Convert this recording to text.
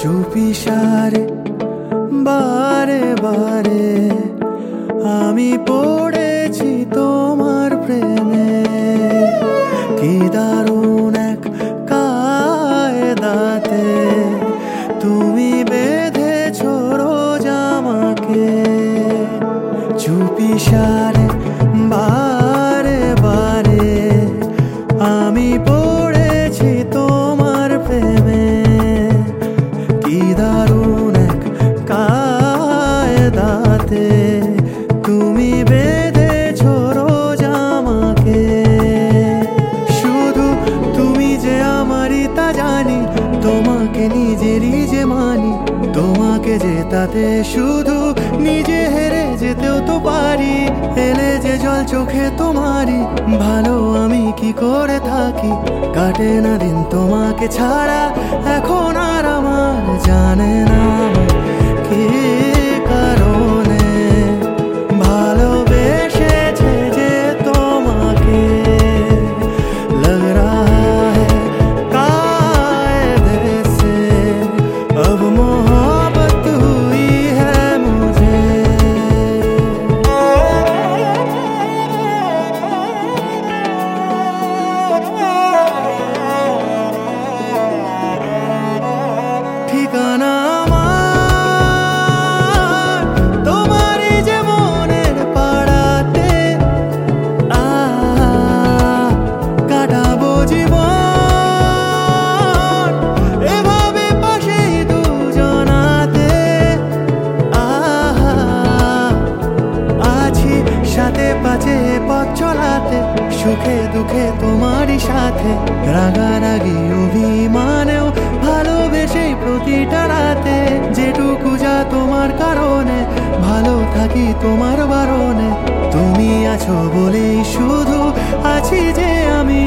চুপিসারে বারে বারে আমি পড়েছি তোমার প্রেমে। কি দারুণ এক কায়দাতে তুমি বেঁধেছো রোজ আমাকে। চুপিসারে বারে বারে আমি পড়েছি তোমার প্রেমে। কি দারুণ এক কায়দাতে তুমি বেঁধেছো রোজ আমাকে। শুধু তুমি যে আমারই তা জানি, তোমাকে নিজেরই যে মানি। তোমাকে জেতাতে শুধু নিজে হেরে যেতেও তো পারি। এলে যে জল চোখে তোমারই, ভালো আমি কি করে থাকি। কাটে না দিন তোমাকে ছাড়া, এখন আর আমার জানে না কি কারণে ভালোবেসেছে যে তোমাকে। লগ রহা হ্যায় কায়দে সে अब मोहब्बत हुई है मुझे। ঠিকানা আমার তোমারই যে মনের পাড়াতে। কাটাবো জীবন এভাবে পাশেই দুজনাতে। আছি সাথে পাছে পথ চলাতে, সুখে দুঃখে তোমারই সাথে। রাগারাগি অভিমানেও ভালোবেসেই প্রতিটা রাতে। যেটুকু যা তোমার কারণে ভালো থাকি তোমার বারণে। তুমি আছো বলেই শুধু আছি যে আমি।